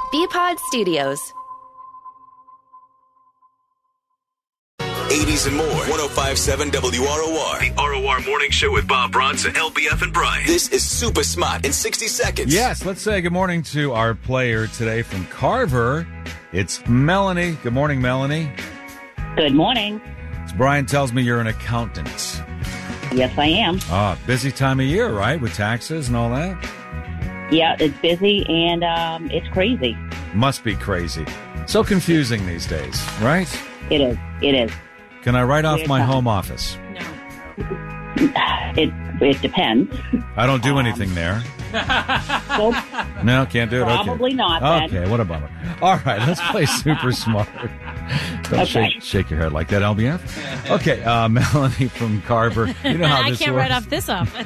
BPod Studios. 80s and more. 105.7 WROR. The ROR Morning Show with Bob Bronson, LBF, and Brian. This is Super Smart in 60 seconds. Yes, let's say good morning to our player today from Carver. It's Melanie. Good morning, Melanie. Good morning. So Brian tells me you're an accountant. Yes, I am. Busy time of year, right? With taxes and all that? Yeah, it's busy and it's crazy. Must be crazy. So confusing these days, right? It is. It is. Can I write off my home office? No. It depends. I don't do anything there. So No, can't do it. probably okay. not, then. Okay, what a bummer. All right, let's play Super Smart. Don't Okay. shake your head like that, LBF. Okay, Melanie from Carver. You know how I this can't works. write off this office,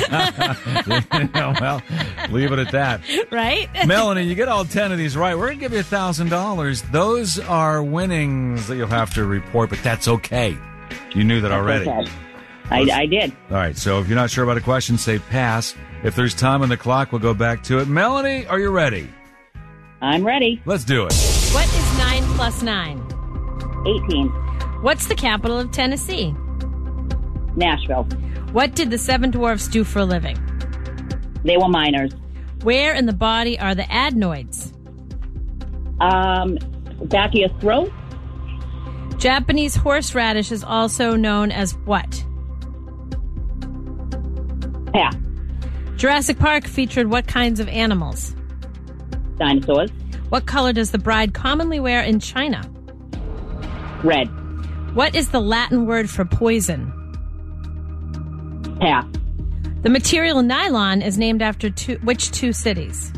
Well, leave it at that. right? Melanie, you get all 10 of these right, we're going to give you $1,000. Those are winnings that you'll have to report, but that's okay. You knew that already. Okay. I did. All right, so if you're not sure about a question, say pass. If there's time on the clock, we'll go back to it. Melanie, are you ready? I'm ready. Let's do it. What is 9 plus 9? 18. What's the capital of Tennessee? Nashville. What did the Seven Dwarfs do for a living? They were miners. Where in the body are the adenoids? Back of your throat. Japanese horseradish is also known as what? Pass. Jurassic Park featured what kinds of animals? Dinosaurs. What color does the bride commonly wear in China? Red. What is the Latin word for poison? Pass. The material nylon is named after which two cities?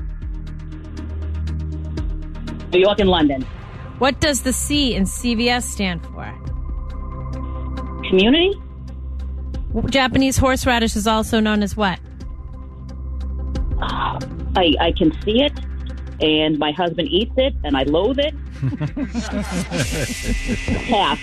New York and London. What does the C in CVS stand for? Community. Japanese horseradish is also known as what? I can see it, and my husband eats it, and I loathe it. Pass.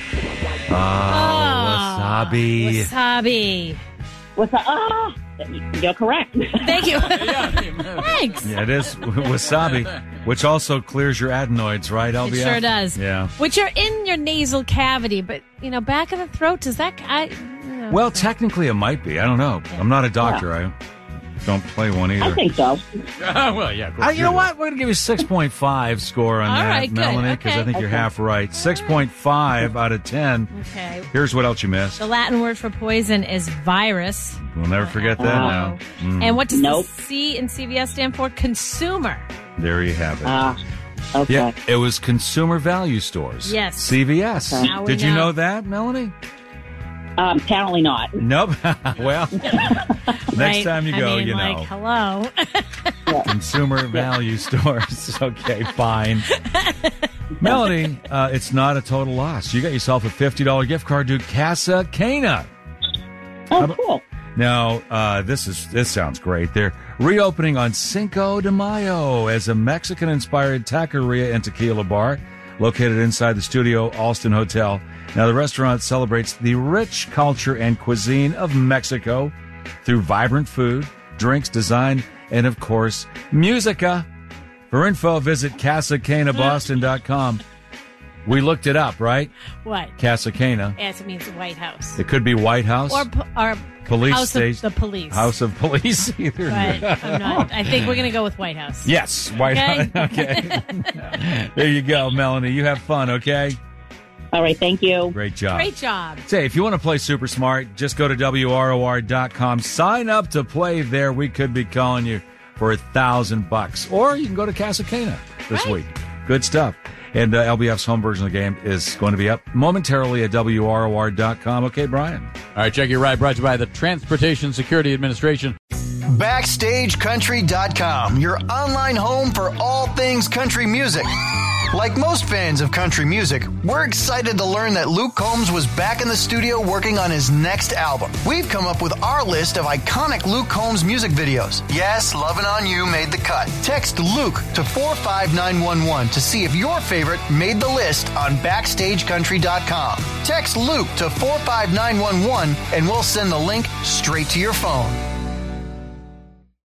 Wasabi. Wasabi. What's that? You're correct. Thank you. Thanks. Yeah, it is wasabi, which also clears your adenoids, right, LBF? It sure does. Yeah. Which are in your nasal cavity, but, back of the throat, does that... Well, technically it might be. I don't know. I'm not a doctor. I don't play one either. I think so. Well, yeah. Of course You know what? We're going to give you 6.5 score on All that, right, good. Melanie, because I think you're half right. 6.5 out of 10. Okay. Here's what else you missed. The Latin word for poison is virus. We'll never forget that now. And what does Nope. the C in CVS stand for? Consumer. There you have it. Okay. Yeah, it was Consumer Value Stores. Yes. CVS. Okay. Now we Did you know. know that, Melanie? Apparently not. Nope. Well, next Right? time you go, you know. Hello. Consumer Value Stores. Okay, fine. Melanie, it's not a total loss. You got yourself a $50 gift card to Casa Cana. Oh, cool. Now, this sounds great. They're reopening on Cinco de Mayo as a Mexican-inspired taqueria and tequila bar located inside the Studio Alston Hotel. Now, the restaurant celebrates the rich culture and cuisine of Mexico through vibrant food, drinks, design, and, of course, musica. For info, visit CasaCanaBoston.com. We looked it up, right? What? Casa Cana. Yes, it means the White House. It could be White House. Or Police House station. of the Police. House of Police. Either. But I'm not. I think we're going to go with White House. Yes, White Okay. House. Okay. There you go, Melanie. You have fun, okay? All right. Thank you. Great job. Great job. Say, if you want to play Super Smart, just go to WROR.com. Sign up to play there. We could be calling you for $1,000. Or you can go to Casa Cana this week. Good stuff. And LBF's home version of the game is going to be up momentarily at WROR.com. Okay, Brian? All right, check your ride. Brought to you by the Transportation Security Administration. BackstageCountry.com, your online home for all things country music. Like most fans of country music, we're excited to learn that Luke Combs was back in the studio working on his next album. We've come up with our list of iconic Luke Combs music videos. Yes, Lovin' On You made the cut. Text Luke to 45911 to see if your favorite made the list on BackstageCountry.com. Text Luke to 45911 and we'll send the link straight to your phone.